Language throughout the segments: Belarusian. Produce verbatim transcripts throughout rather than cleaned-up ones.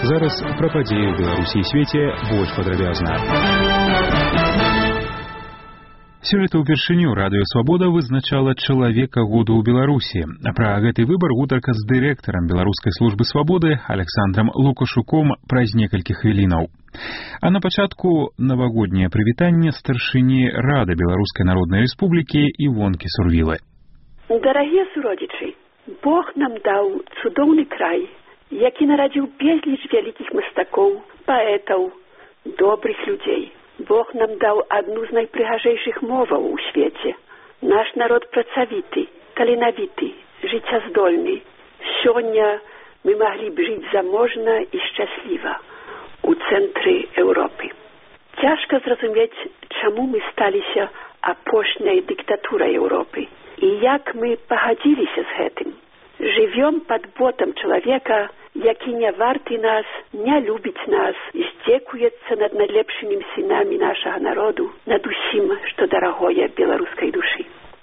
Зараз пра падзеі ў Беларусі і свеце больш падрабязна. Сёлета ўпершыню Радыё Свабода вызначала чалавека году ў Беларусі. Пра гэты выбар гутарка з дырэктарам Беларускай службы свабоды Александрам Лукашуком праз некалькі хвілінаў. А на пачатку навагодняе прывітанне старшыні Рады Беларускай Народнай Рэспублікі Івонкі Сурвілы. Дарагія суродзічы, Бог нам даў цудоўны край, які нарадзіў безліч вялікіх мастакоў, паэтаў, добрых людзей. Бог нам даў адну з найпрыгажэйшых моваў у свеце. Наш народ працавіты, таленавіты, жыццяздольны. Сёння мы маглі б жыць заможна і шчасліва у цэнтры Еўропы. Цяжка зразумець, чаму мы сталіся апошняй дыктатурай Еўропы і як мы пагадзіліся з гэтым. Жывём пад ботам чалавека, які не варты нас, не любіць нас, здзекуецца над найлепшымі сынамі нашага народу, над усім, што дарагое беларускай душы.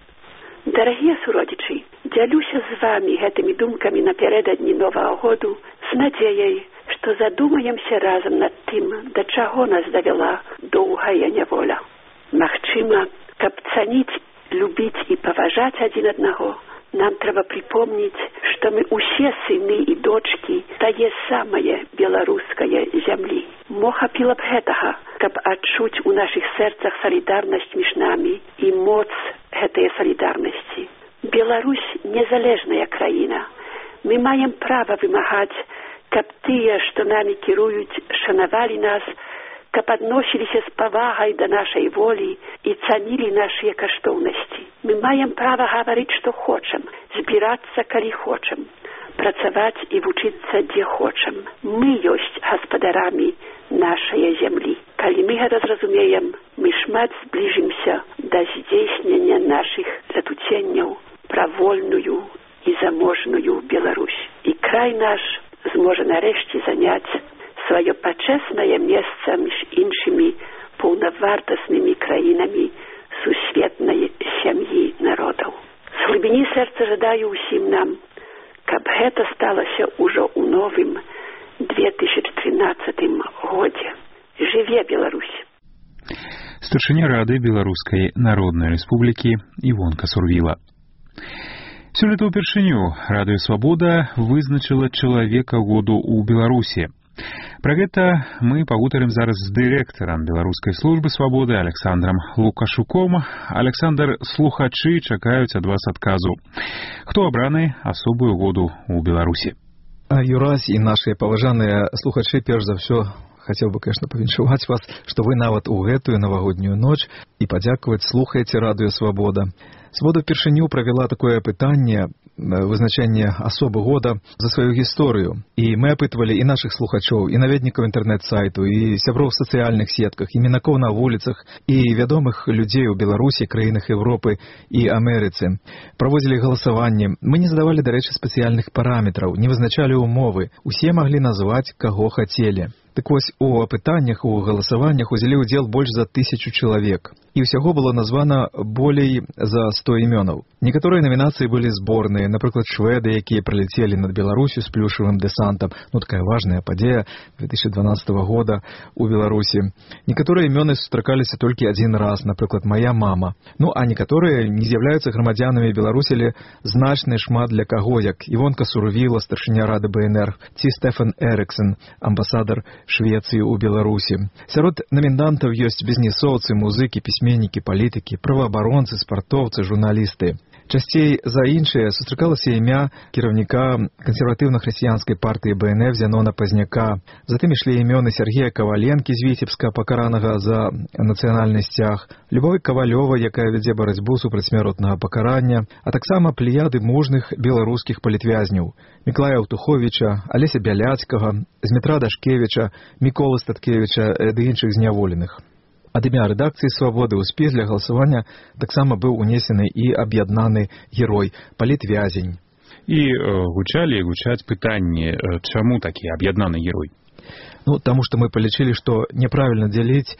Дарагія суродзічы, дзялюся з вамі гэтымі думкамі напярэдадні Новага году з надзеяй, што задумаемся разам над тым, да чаго нас давяла доўгая няволя. Магчыма, каб цаніць, любіць і паважаць адзін аднаго, нам трэба припомніць, што мы усе сыны і дочкі тае самае беларускае зямлі. Мо хапіла б гэтага, каб адчуць у нашых сэрцах салідарнасць між намі і моц гэтай салідарнасці. Беларусь незалежная краіна. Мы маем права вымагаць, каб тыя, што намі кіруюць, шанавалі нас, каб адносіліся з павагай да нашай волі і цанілі нашыя каштоўнасці. Мы маем права гаварыць, што хочам, збірацца, калі хочам, працаваць і вучыцца, дзе хочам. Мы ёсць гаспадарамі нашай зямлі. Калі мы гэта зразумеем, мы шмат збліжымся да здзейснення нашых затуценняў пра вольную і заможную Беларусь. І край наш зможа нарэшце заняць сваё пачэснае месца між іншымі паўнавартаснымі краінамі сусветнай сям'і народаў. З глыбіні сэрца жадаю ўсім нам, каб гэта сталася ўжо ў новым две тысячы трынаццатым годзе. Жыве Беларусь! Старшыня Рады Беларускай Народнай Рэспублікі Івонка Сурвіла. Сёлета ўпершыню Радыё Свабода вызначыла чалавека году ў Беларусі. Пра гэта мы пагутарым зараз з дырэктарам Беларускай службы свабоды Александрам Лукашуком. Александр, слухачы чакаюць ад вас адказу. Хто абраны асобую году ў Беларусі? Юрась і нашыя паважаныя слухачы, перш за ўсё, хацеў бы, конечно, павіншаваць вас, што вы нават у гэтую навагоднюю ноч і падзякаваць слухаеце Радыё Свабода. Свабода ўпершыню правяла такое пытанне вызначэння асобы года за сваю гісторыю. І мы апытвалі і нашых слухачоў, і наведнікаў інтэрнэт-сайту, і сяброў у сацыяльных сетках, і мінакоў на вуліцах, і вядомых людзей у Беларусі, краінах Еўропы і Амерыцы. Праводзілі галасаванне. Мы не задавалі, дарэчы, спецыяльных параметраў, не вызначалі ўмовы. Усе маглі назваць, каго хацелі. Так вось, у апытаннях, у галасаваннях узялі ўдзел больш за тысячу чалавек. І ўсяго было названа болей за сто імёнаў. Некаторыя намінацыі былі зборныя, напрыклад, шведы, якія прыляцелі над Беларусю з плюшавым дэсантам. Ну, такая важная падзея две тысячи дванадцатого года у Беларусі. Некаторыя імёны сустракаліся толькі адзін раз, напрыклад, «Моя мама». Ну, а некаторыя не з'яўляюцца грамадзянамі Беларусі, але значны шмат для каго, як Івонка Сурвіла, старшыня Рады Бэ Эн Эр, ці Стэфан Эрыксон, амбасадар Швецыі ў Беларусі. Сярод намінантаў ёсць бізнесоўцы, музыкі, пісьменнікі, палітыкі, праваабаронцы, спартоўцы, журналісты. Часцей за іншае сустракалася імя кіраўніка кансерватыўна-хрысціянскай партыі Бэ Эн Эф Зянона Пазняка. Затым ішлі імёны Сергея Каваленкі з Віцебска, пакаранага за нацыянальны сцяг, Любовы Кавалёва, якая вядзе барацьбу супраць смяротнага пакарання, а таксама плеяды мужных беларускіх палітвязняў: Міклая Аўтуховіча, Алеся Бяляцкага, Змітра Дашкевіча, Міколы Статкевіча ды іншых зняволеных. Ад імя рэдакцыі «Свабоды» ў спіс для галасавання таксама быў унесены і аб'яднаны герой, палітвязень. І э, гучалі і гучаць пытанні, э, чаму такі аб'яднаны герой? Ну, таму што мы палічылі, што няправільна дзяліць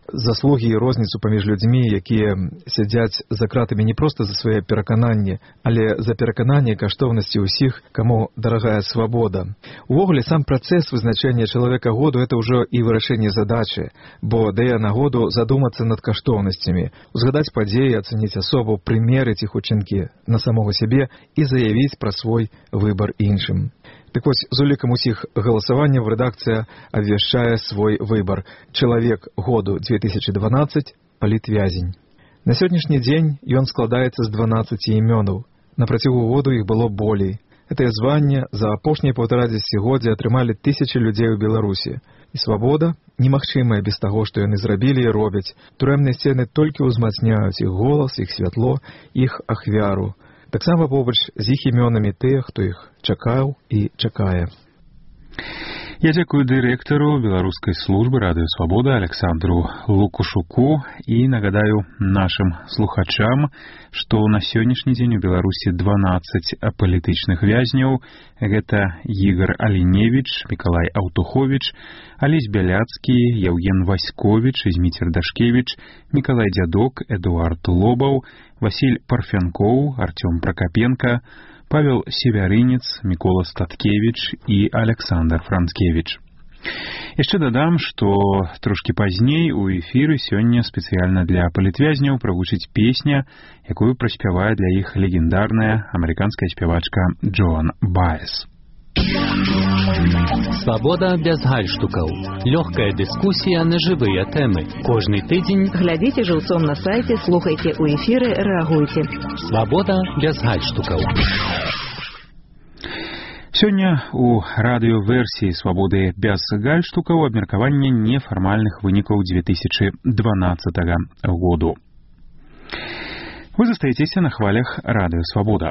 заслугі і розніцу паміж людзьмі, якія сядзяць за кратамі не проста за свае перакананні, але за перакананне каштоўнасці ўсіх, каму дарагая свабода. Увогуле, сам працэс вызначэння чалавека году — это ўжо і вырашэнне задачы, бо дае нагоду задумацца над каштоўнасцямі, узгадаць падзеі, ацаніць асобу, прымерыць іх учынкі на самога сябе і заявіць пра свой выбар іншым. Так вось, з улікам усіх галасаванняў рэдакцыя абвяшчае свой выбар. Чалавек году две тысячи дванаццаць — палітвязень. На сённяшні дзень ён складаецца з дванаццаці імёнаў. На працягу году іх было болей. Гэтае званне за апошнія паўтара дзесяцігоддзя атрымалі тысячы людзей у Беларусі. І свабода немагчымая без таго, што яны зрабілі і робяць. Турэмныя сцены толькі ўзмацняюць іх голас, іх святло, іх ахвяру. Таксама побач з іх імёнамі тыя, хто іх чакаў і чакае. Я дзякую дырэктару беларускай службы радыё «Свабода» Александру Лукашуку і нагадаю нашым слухачам, што на сённяшні дзень у Беларусі дванаццаць палітычных вязняў. Гэта Ігор Аліневіч, Мікалай Аўтуховіч, Алесь Бяляцкі, Яўген Васьковіч, Зміцер Дашкевіч, Мікалай Дзядок, Эдуард Лобаў, Васіль Парфянкоў, Артём Пракапенка, Павел Севярынец, Мікола Статкевіч і Александр Францкевіч. Яшчэ дадам, што трошкі пазней у эфіры сёння спецыяльна для палітвязняў прагучыць песня, якую праспявае для іх легендарная амерыканская спявачка Джоан Баэс. Свабода без гальштукаў. Лёгкая дыскусія на жывыя тэмы. Кожны тыдзень глядзіце жыўцом на сайце, слухайце ў эфіры, рэагуйце. Свабода без гальштукаў. Сёння у радыёверсіі «Свабоды без гальштукаў» абмеркаванне нефармальных вынікаў две тысячи дванаццатага году. Вы застаецеся на хвалях радыё «Свабода».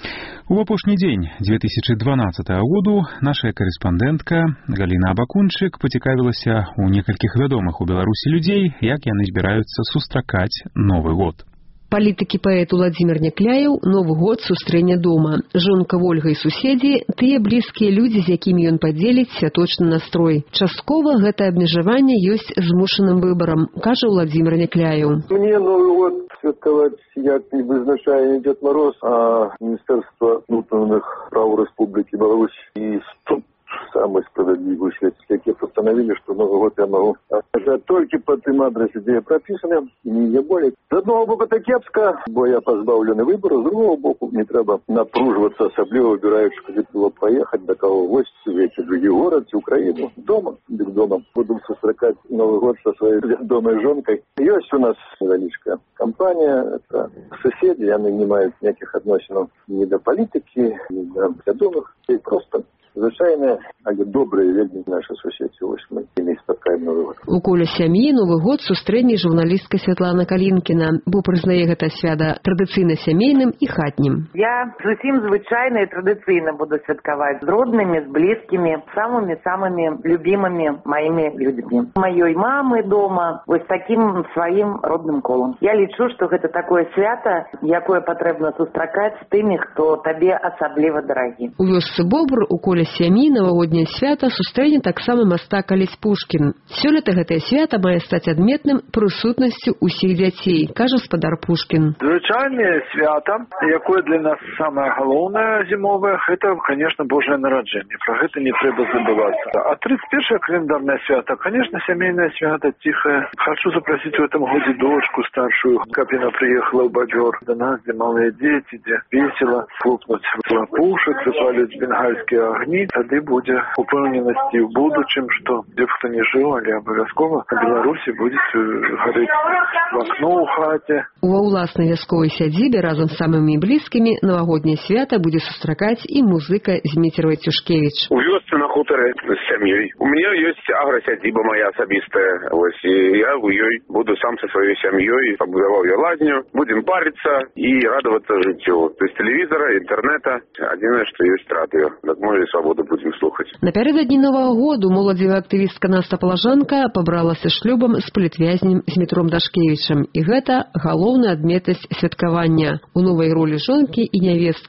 У апошні дзень две тысячи дванаццатага году наша карэспандэнтка Галіна Абакунчык пацікавілася ў некалькіх вядомых у Беларусі людзей, як яны збіраюцца сустракаць Новы год. Палітыкі паэт Уладзімір Някляеў Новы год сустрэне дома. Жонка Вольга і суседзі — тыя блізкія людзі, з якімі ён падзеліць святочны настрой. Часткова гэта абмежаванне ёсць змушаным выбарам, кажа Уладзімір Някляеў. Мне Новый год святкаваць як не вызначае не Дед Мороз, а Министерство внутренних прав Республики Беларусь и суд самый справедливый свет, які постановили, что Новый год я могу отражать только по тем адресам, где я прописан, и не более. З одного боку это кепска, бо я позбавленный выбора, з другого боку не треба напруживаться, особливо выбираючи, куда было поехать, до кого в гости, в эти другие город, в Украину, дома, без дома. Буду сустракать Новый год со своей домой жонкой. Есть у нас невеличкая компания, это соседи, они не имеют никаких отношений ни до политики, ни до вядомых, и просто звычайныя, але добрыя вельмі нашы суседзі. Вось мы імі спаткаем Новы год. У коля сям'і Новы год сустрэне журналістка Святлана Калінкіна, бо прызнае гэта свята традыцыйна сямейным і хатнім. Я зусім звычайна і традыцыйна буду святкаваць з роднымі, з блізкімі, самымі-самымі любімымі маімі людзьмі. Маёй мамы дома, вось такім сваім родным колам. Я лічу, што гэта такое свята, якое патрэбна сустракаць з тымі, хто табе асабліва дарагі. У вёсцы Бобр у коля сям'і навагодняе свята сустрэне таксама мастак Алесь Пушкін. Сёлета гэтае свята мае стаць адметным прысутнасцю ўсіх дзяцей, кажа спадар Пушкін. Звычайнае свята, якое для нас самае галоўнае зімовае, гэта, конечно, Божае нараджэнне. Про гэта не трэба забывацца. А тридцать первое календарное свято, конечно, семейное свято, тихое. Хочу запросить в этом году дочку старшую, как она приехала в Бобер до нас, где малые дети, где весело хлопнуть пушек, запалить бенгальские огни. Тады будзе упэўненасці ў будучым, што дзе б хто не жыў, але абавязкова на Беларусі будзе гарыць в акно ў хаце. Ува ўласнай вясковай сядзібе разам з самымі блізкімі навагодняе свята будзе сустракаць і музыка Зміцер Вайцюшкевіч. У вёсцы на хутары з сям'ёй. У мяне ёсць аграсядзіба моя асабістая. Вось і я ў ёй буду сам са сваёй сям'ёй, пабудаваў я лазню, будзем парыцца і радавацца жыццю. То есть тэлевізара, інтэрнэта, адзінае, што ёсць радыё. Так мы свабоду будзем слухаць. Напярэдадні Новага году моладзевая актывістка Наста Палажанка пабралася шлюбам з палітвязнем Змітром Дашкевічам. І гэта галоўная адметнасць святкавання у новай ролі жонкі і нявесткі.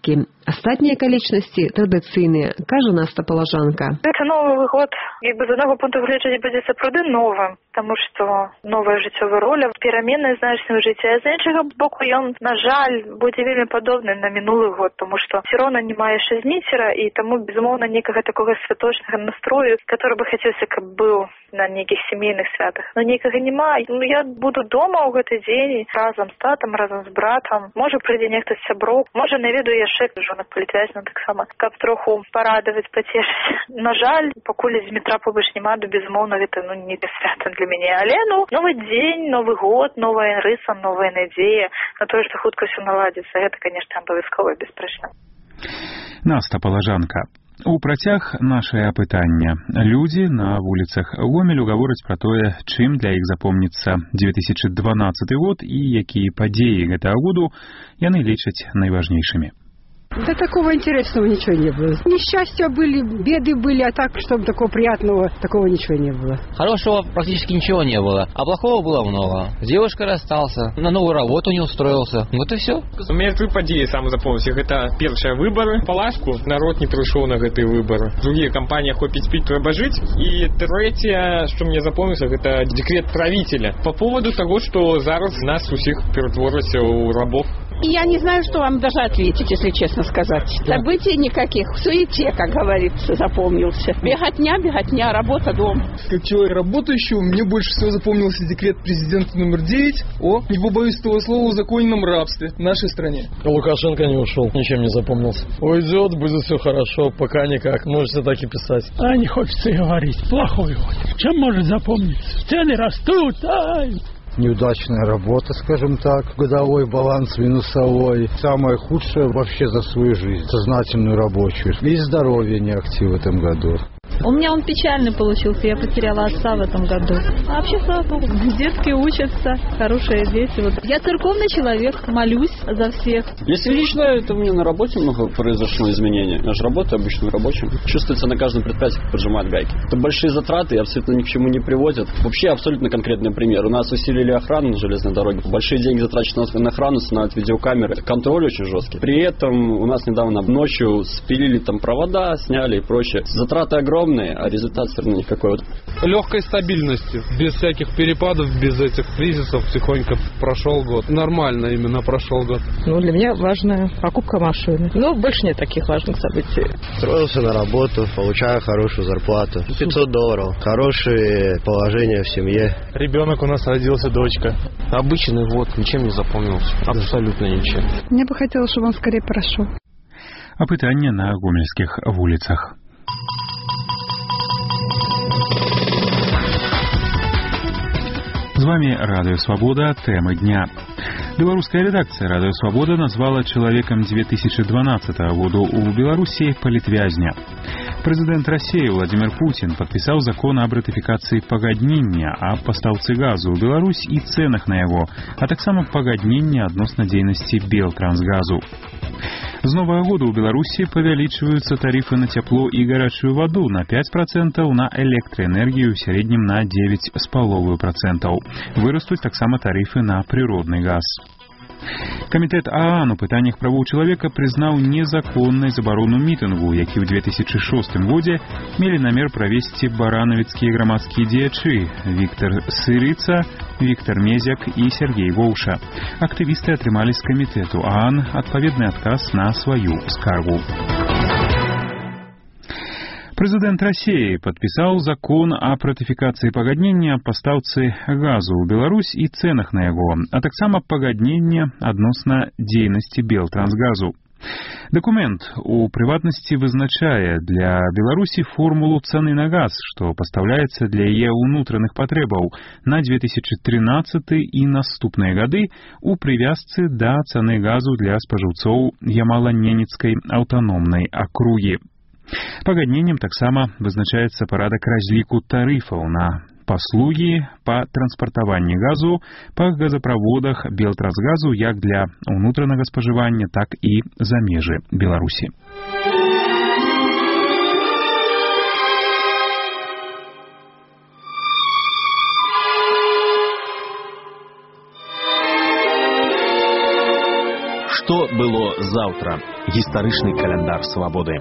Астатнія акалічнасці традыцыйныя, кажа Наста Палажанка. Гэта новы год, як бы з аднаго пункту гледжання будзе сапраўды новым, таму што новая жыццёвая роля, пераменная значна ў жыцці, а з іншага боку ён, на жаль, будзе вельмі падобны на мінулы год, тому што все роўна не мае шазніцера, і таму, безумоўна, некага такога святочнага настрою, который бы хацелася, каб быў на нейкіх сямейных святах. Но некага няма. Ну, я буду дома ў гэты дзень разам з татам, разам з братам. Можа, прыйдзе нехта з сяброў, можа, наведу яшчэ жонак палітвязняў таксама, каб троху парадаваць, пацешыць. На жаль, пакуль з метра побач няма, то безумоўна, гэта ну не свята для мяне. Але ну новы дзень, новы год, новая рыса, новая надзея на тое, што хутка ўсё наладзіцца. Гэта, конечно, абавязкова, беспрэчна. Наста Палажанка. У працяг нашае апытання. Людзі на вуліцах Гомелю гавораць пра тое, чым для іх запомніцца две тысячи дванаццаты год і якія падзеі гэтага году яны лічаць найважнейшымі. Да такого интересного ничего не было. Несчастья были, беды были, а так, чтобы такого приятного, такого ничего не было. Хорошего практически ничего не было, а плохого было много. С девушкой расстался, на новую работу не устроился. Вот и все. У меня три падзеі сам запомнился. Это первые выборы. Палашку народ не пришел на эти выборы. Другие компании хопить пить, трэба жить. И третье, что мне запомнилось, это декрет правителя. По поводу того, что зараз нас усіх перетворился у рабов. Я не знаю, что вам даже ответить, если честно сказать. Событий никаких. В суете, как говорится, запомнился. Беготня, беготня, работа, дом. Как человек работающий, мне больше всего запомнился декрет президента номер девять о, не побоюсь этого слова, узаконенном рабстве в нашей стране. Лукашенко не ушел, ничем не запомнился. Уйдет, будет все хорошо, пока никак. Можете так и писать. А не хочется говорить. Плохой год. Чем может запомниться? Цены растут, ай! Неудачная работа, скажем так, годовой баланс минусовой. Самое худшее вообще за свою жизнь, сознательную рабочую. И здоровье не актив в этом году. У меня он печальный получился, я потеряла отца в этом году. А вообще, слава богу, детки учатся, хорошие дети. Вот. Я церковный человек, молюсь за всех. Если лично, это у меня на работе много произошло изменений. Я же работаю обычным рабочим. Чувствуется на каждом предприятии, как поджимают гайки. Это большие затраты и абсолютно ни к чему не приводят. Вообще абсолютно конкретный пример. У нас усилили охрану на железной дороге. Большие деньги затрачены на охрану, устанавливают видеокамеры. Контроль очень жесткий. При этом у нас недавно ночью спилили там провода, сняли и прочее. Затраты огромные, а результат все равно никакой. Легкой стабильности, без всяких перепадов, без этих кризисов, тихонько прошел год. Нормально именно прошел год. Ну, для меня важная покупка машины. Ну, больше нет таких важных событий. Устроился на работу, получаю хорошую зарплату. пятьсот долларов. Хорошее положение в семье. Ребенок у нас родился, дочка. Обычный год, ничем не запомнился. Абсолютно ничем. Мне бы хотелось, чтобы он скорее прошел. Апытанне на гомельских вуліцах. З вами Радыё Свабода. Тэмы дня. Беларуская редакция Радыё Свабода назвала человеком две тысячи дванадцатого года у Беларуси палітвязня. Президент России Владимир Путин подписал закон об ратификации пагаднення аб пастаўцы газу ў Беларусь и ценах на его, а таксама пагаднення адносна дзейнасці Белтрансгазу. С нового года у Беларуси павялічваюцца тарифы на тепло и горячую воду на пять процентов, на электроэнергию в среднем на девять целых пять десятых процента. Вырастут таксама тарифы на природный газ. Камітэт ААН у пытаннях правоў чалавека прызнаў незаконнай забарону мітынгу, які ў две тысячи шостым годзе мелі намер правесці баранавіцкія грамадскія дзеячы Віктор Сырыца, Віктор Мезяк і Сергей Воўша. Актывісты атрымалі з камітэту ААН адпаведны адказ на сваю скаргу. Президент России подписал закон о ратификации пагаднення пастаўцы газу ў Беларусь и ценах на его, а таксама пагаднення адносна дзейнасці Белтрансгазу. Документ у прыватнасці вызначае для Беларусі формулу цены на газ, што пастаўляецца для яе ўнутраных патрэбаў на две тысячи тринадцаты і наступныя гады у прывязцы да цаны газу для спажыўцоў Ямала-Ненецкай аўтаномнай акругі. Пагадненнем таксама вызначаецца парадак разліку тарыфаў на паслугі па транспартаванні газу па газаправодах Белтрансгазу як для ўнутранага спажывання, так і за межы Беларусі. Што было заўтра? Гістарычны каляндар свабоды.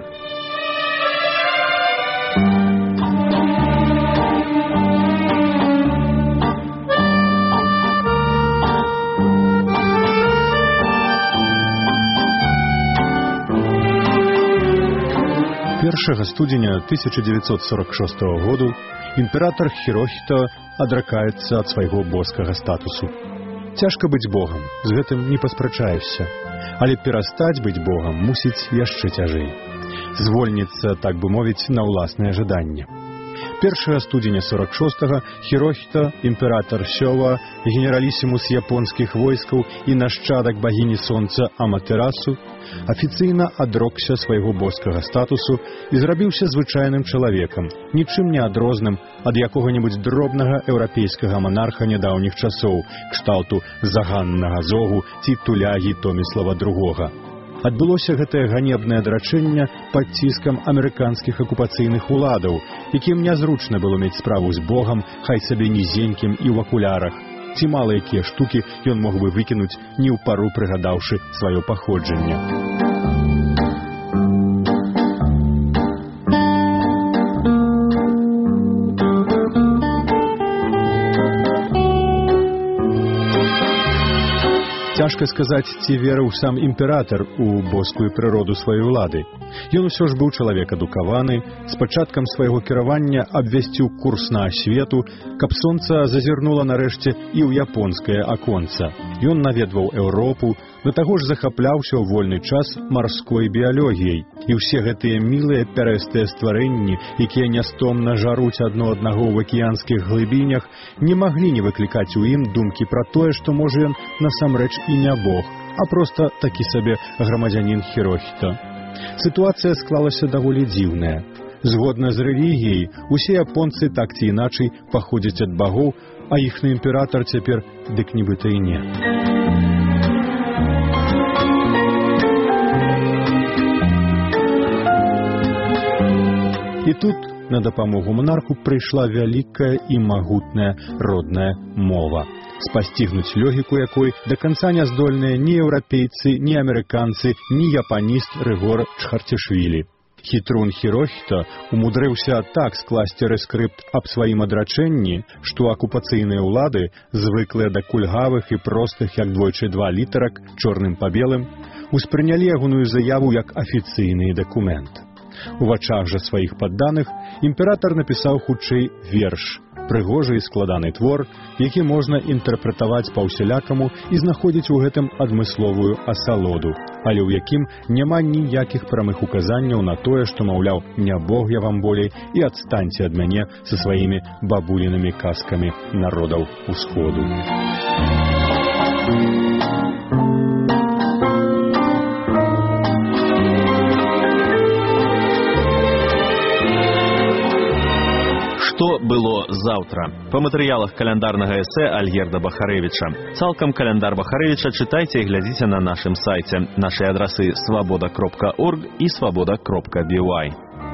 першага студзеня тысяча дзевяцьсот сорок шостага году імператар Хірохіта адракаецца ад свайго боскага статусу. Цяжка быць богам, з гэтым не паспрачаешся, але перастаць быць богам мусіць яшчэ цяжэй. Звольніцца, так бы мовіць, на ўласнае жаданне. першага студзеня сорок шостага Хірохіта, імператар Сёва, генералісімус японскіх войскаў і нашчадак багіні сонца Аматерасу, афіцыйна адрокся свайго боскага статусу і зрабіўся звычайным чалавекам, нічым не адрозным ад якога-небудзь дробнага еўрапейскага манарха нядаўніх часоў, кшталту Заганнага Зогу ці Тулягі Томіслава другога. Адбылося гэтае ганебнае адрачэнне пад ціскам амерыканскіх акупацыйных уладаў, якім нязручна было мець справу з богам, хай сабе нізенькім і ў акулярах. Ці мала якія штукі ён мог бы выкінуць, не ў пару прыгадаўшы сваё паходжанне. Цяжка сказаць, ці верыў сам імператар у боскую прыроду сваёй улады. Ён усё ж быў чалавек адукаваны, з пачаткам свайго кіравання абвясціў курс на асвету, каб сонца зазірнула нарэшце і ў японскае аконца. Ён наведваў Еўропу, да таго ж захапляўся ў вольны час марской біялогіяй. І ўсе гэтыя мілыя пярэстыя стварэнні, якія нястомна жаруць адно аднаго ў акіянскіх глыбінях, не маглі не выклікаць у ім думкі пра тое, што можа ён насамрэч і не бог, а проста такі сабе грамадзянін Хірохіта. Сітуацыя склалася даволі дзіўная. Згодна з рэлігіяй, усе японцы так ці іначай паходзяць ад багоў, а іхны імператар цяпер дык нібыта і не. І тут на дапамогу монарху прыйшла вялікая і магутная родная мова, спасцігнуць логіку якой да канца не здольныя ні еўрапейцы, ні амерыканцы, ні япаніст Рыгор Чхарцішвілі. Хітрун Хірохіта умудрыўся так скласці рэскрыпт аб сваім адрачэнні, што акупацыйныя ўлады, звыклыя да кульгавых і простых, як двойчы два літарак, чорным па белым, успрынялі ягоную заяву як афіцыйны дакумент. У вачах жа сваіх падданых імператар напісаў хутчэй верш, прыгожы і складаны твор, які можна інтэрпрэтаваць па-ўсялякаму і знаходзіць у гэтым адмысловую асалоду, але ў якім няма ніякіх прамых указанняў на тое, што, маўляў, не бог я вам болей і адстаньце ад мяне са сваімі бабулінымі казкамі народаў усходу. Што было заўтра? Па матэрыялах каляндарнага эсэ Альгерда Бахарэвіча. Цалкам каляндар Бахарэвіча чытайце і глядзіце на нашым сайце. Нашы адрасы свабода кропка орг і свабода кропка би вай.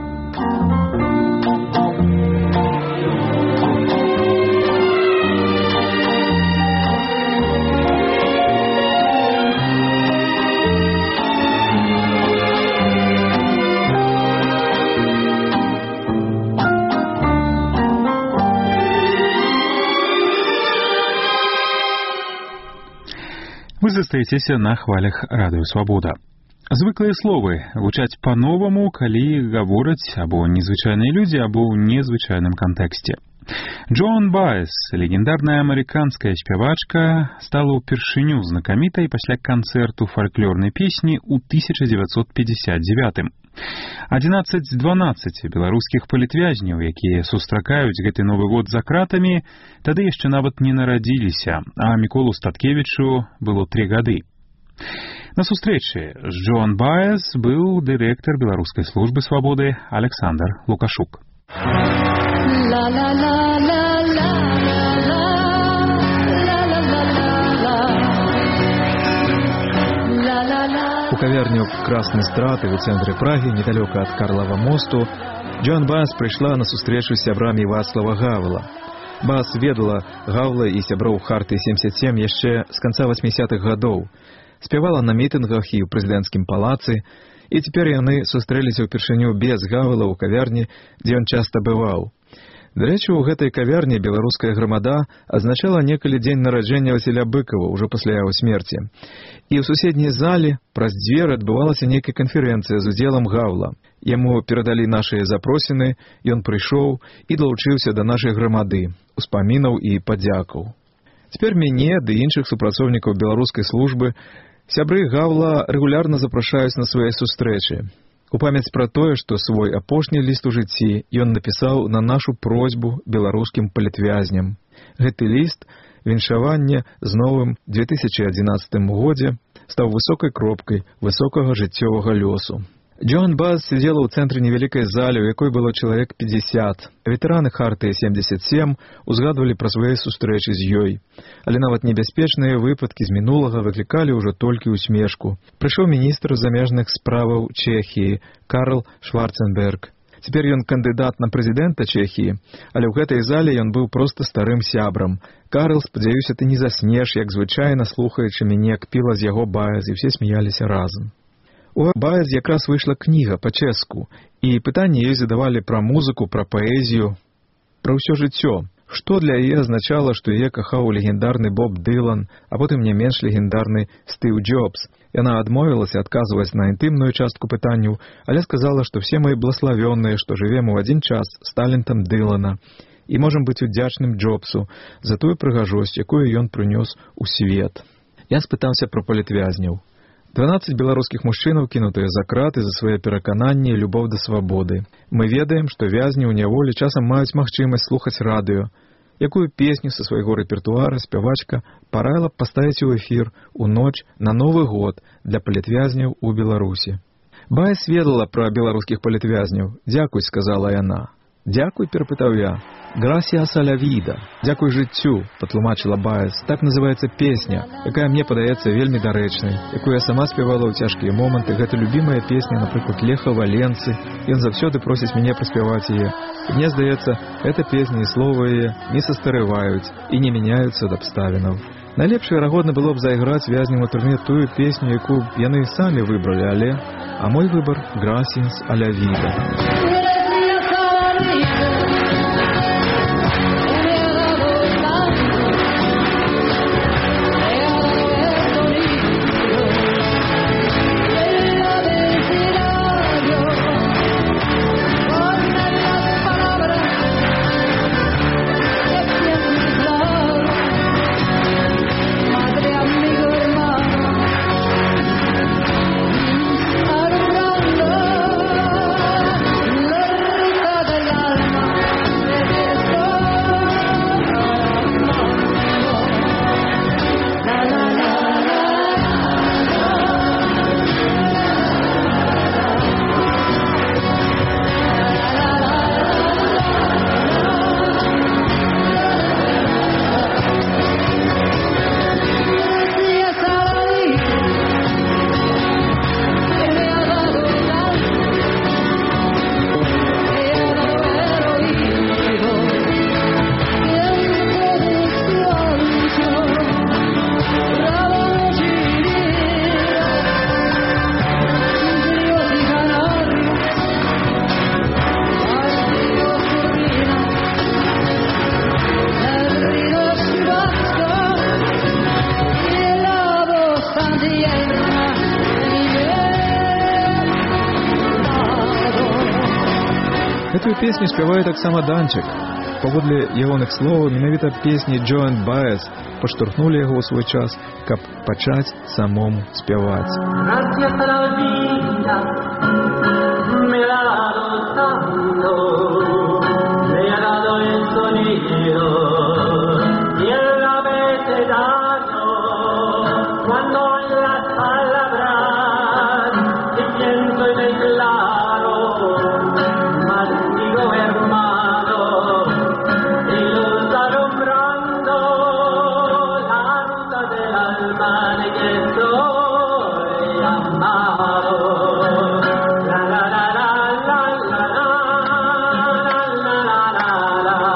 Вы застаецеся на хвалях радыё Свабода. Звыклыя словы гучаць па-новаму, калі гавораць або незвычайныя людзі, або ў незвычайным кантэксце. Джоан Баэс, легендарная амерыканская спявачка, стала ўпершыню знакамітай пасля канцэрту фальклорнай песні ў тысяча дзевяцьсот пятьдесят девятым. адзінаццаць з дванаццаці беларускіх палітвязняў, якія сустракаюць гэты Новы год за кратамі, тады яшчэ нават не нарадзіліся, а Міколу Статкевічу было тры гады. На сустрэчы з Джоан Баэс быў дырэктар беларускай службы свабоды Александр Лукашук. У кавярню «Красный страты» у цэнтры Прагі, недалёка ад Карлава мосту, Джоан Баэс прыйшла на сустрэчу з сябрамі Вацлава Гавела. Баэс ведала Гавла і сяброў Харты семьдесят семь яшчэ з канца восьмідзесятых гадоў. спявала на мітынгах і ў прэзідэнцкім палацы, і цяпер яны сустрэліся ўпершыню без Гавела ў кавярні, дзе ён часта бываў. Дарэчы, у гэтай кавярні беларуская грамада адзначала некалі дзень нараджэння Васіля Быкова, ўжо пасля яго смерці. І ў суседняй зале праз дзверы адбывалася нейкая канферэнцыя з удзелам Гавла. Яму перадалі нашыя запросіны, ён прыйшоў і далучыўся да нашай грамады, успамінаў і падзякаў. Цяпер мяне ды іншых супрацоўнікаў беларускай службы сябры Гавла рэгулярна запрашаюць на свае сустрэчы. У памяць пра тое, што свой апошні ліст у жыцці ён напісаў на нашу просьбу беларускім палітвязням. Гэты ліст, віншаванне з новым две тысячы адзінаццатым годзе, стаў высокай кропкай высокага жыццёвага лёсу. Джоан Баз сидзела ў цэнтры невялікай залі, у якой было чалавек пятьдесят. Ветэраны Хартыі семьдесят семь узгадвалі пра свае сустрэчы з ёй. Але нават небяспечныя выпадкі з мінулага выклікалі ўжо толькі усмешку. Прыйшоў міністр замежных справаў Чэхіі Карл Шварценберг. Цяпер ён кандыдат на прэзідэнта Чэхіі, але ў гэтай зале ён быў проста старым сябрам. Карл, спадзяюся, ты не заснеш, як звычайна слухаючы мяне, як піла з яго Баез, і ўсе смяяліся разам. У Баез якраз выйшла кніга па-чэшску, і пытанні ёй задавалі пра музыку, пра паэзію, пра ўсё жыццё. Што для яе азначала, што яе кахаў легендарны Боб Дылан, а потым не менш легендарны Стыў Джобс. Яна адмовілася адказваць на інтымную частку пытанняў, але сказала, што все мы блаславённыя, што жывем у адзін час з талентам Дылана і можам быць удзячным Джобсу за тую прыгажосць, якую ён прынёс у свет. Я спытаўся пра палітвязняў. дванаццаць беларускіх мужчынаў, кінутыя за краты за свае перакананні і любоў да свабоды. Мы ведаем, што вязні ў няволі часам маюць магчымасць слухаць радыё. Якую песню са свайго рэпертуара спявачка параіла б паставіць у эфір у ноч на Новы год для палітвязняў у Беларусі. Баез ведала пра беларускіх палітвязняў. «Дзякуй», — сказала яна. «Дзякуй», — перапытаў я. «Gracias a la vida». «Дзякуй жыццю», — патлумачыла Баез. Так называецца песня, якая мне падаецца вельмі дарэчнай, якую я сама спявала ў цяжкія моманты. Гэта любімая песня, напрыклад, Леха Валенцы. Ён заўсёды просіць мяне праспяваць яе. І мне здаецца, эта песня і слова яе не састарываюць і не мяняюцца ад абставінаў. Найлепш, верагодна, было б зайграць вязням у турне тую песню, якую яны самі выбралі, але... А мой выбар — «Gracias a la vida». Гэтую песню спявае таксама Данчык. Паводле ягоных словаў, менавіта песні Джоан Баез падштурхнулі яго ў свой час, каб пачаць самому спяваць. La la la la la la la la la la la.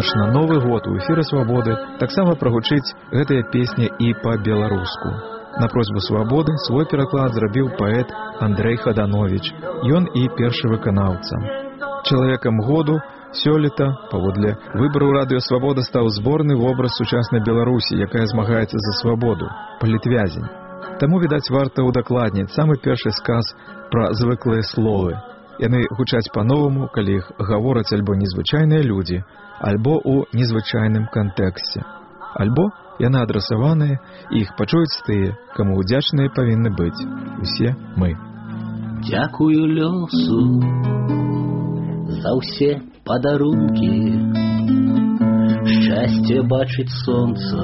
практычна Новы год у эфіры Свабоды таксама прагучыць гэтая песня і па-беларуску. На просьбу Свабоды свой пераклад зрабіў паэт Андрэй Хаданович. Ён і першы выканаўца. Чалавекам году сёлета, паводле выбару радыё Свабода, стаў зборны вобраз сучаснай Беларусі, якая змагаецца за свабоду, палітвязень. Таму, відаць, варта ўдакладніць самы першы сказ пра звыклыя словы. Яны гучаць па-новаму, калі іх гавораць альбо незвычайныя людзі, альбо ў незвычайным кантэксце. Альбо яны адрасаваныя, і іх пачуюць тыя, каму ўдзячныя павінны быць усе мы. Дзякую лёсу за ўсе падарункі, шчасце бачыць сонца,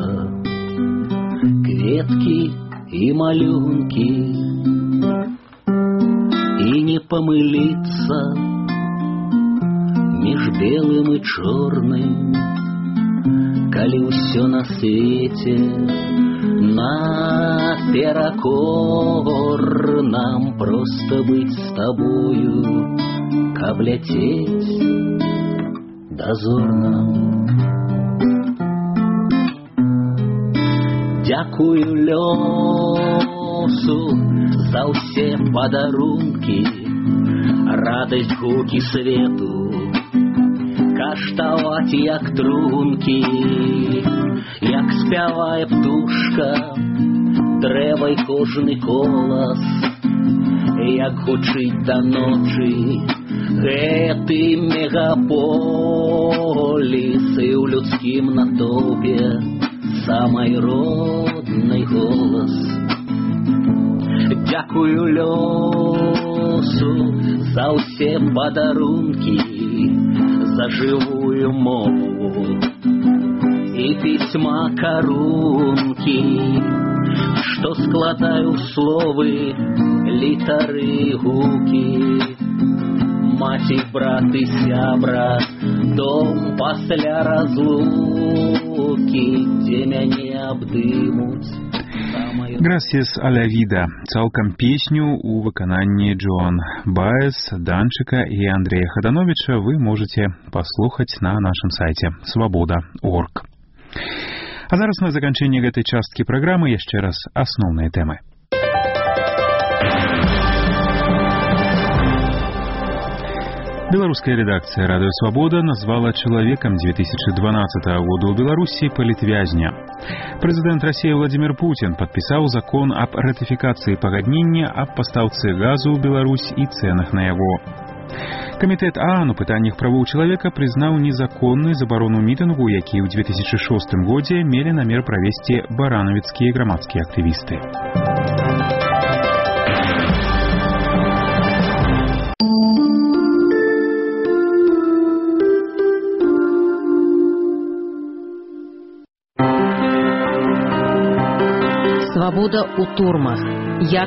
кветкі і малюнкі, і не памыліцца між белым і чорным, калі ўсё на свеце наперакор, нам проста быць з табою, каб ляцець дазорна. Дзякую лёсу за ўсе падарункі, радасць гукі свету, каштаваць як трункі, як спявае птушка, дрэва і кожны колас, як гучыць да ночы гэты мегаполіс, і ў людскім натоўпе самай роднай голас. Дзякую лёсу за ўсе падарункі, за жывую мову і пісьма карункі, што складаю словы, літары, гукі, маці, брат і сябра, дом пасля разлукі, дзе мяне абдымуць. Gracias a la vida. Цалкам песню у выкананні Джоан Баэс, Данчыка і Андрэя Хадановича вы можете паслухаць на нашым сайце свабода точка орг. А зараз на заканчэнне гэтай часткі праграмы яшчэ раз асноўныя тэмы. Беларуская редакция «Радио Свобода» назвала человеком две тысячи двенадцатого года у Беларуси политвязня. Президент России Владимир Путин подписал закон об ратификации пагаднення об поставце газу в Беларусь и ценах на его. Комитет ААН у пытаннях правоў чалавека признал незаконной забарону мітынгу, які ў две тысячи шостым годзе мелі намер правесці баранавіцкія грамадскія актывісты. Свобода у турмах. Я